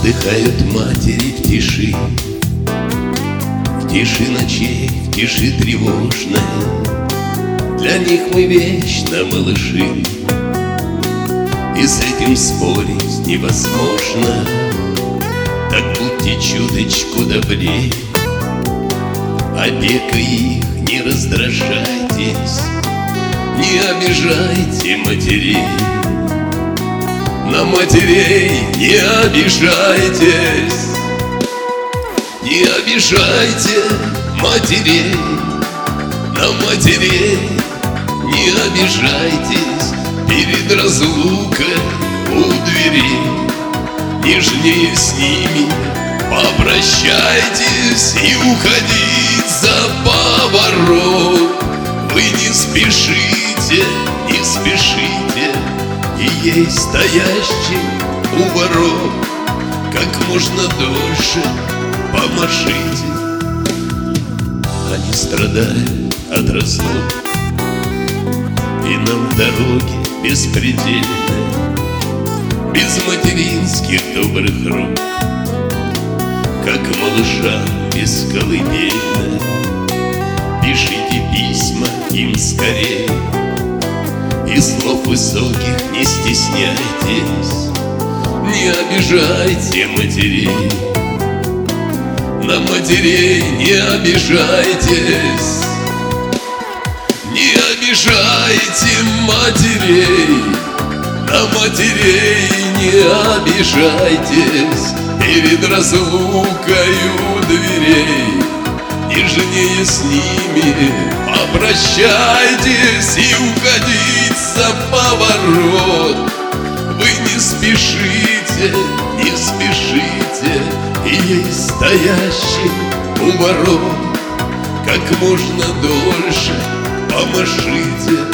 Вздыхают матери в тиши ночей, в тиши тревожной. Для них мы вечно малыши, и с этим спорить невозможно. Так будьте чуточку добрее, опекой их не раздражайтесь, не обижайте матерей. На матерей не обижайтесь, не обижайте матерей. На матерей не обижайтесь, перед разлукой у дверей нежнее с ними попрощайтесь и уходить за поворот. Вы не спешите, не спешите, и ей стоящим у ворот как можно дольше помашите. Они страдают от разлук, и нам дороги беспредельны, без материнских добрых рук, как малышам без колыбельной. Пишите письма им скорее, и слов высоких не стесняйтесь, не обижайте матерей. На матерей не обижайтесь, не обижайте матерей. На матерей не обижайтесь, перед разлукой у дверей нежнее с ними попрощайтесь и уходить за поворот. Вы не спешите, не спешите, и ей стоящим у ворот как можно дольше помашите.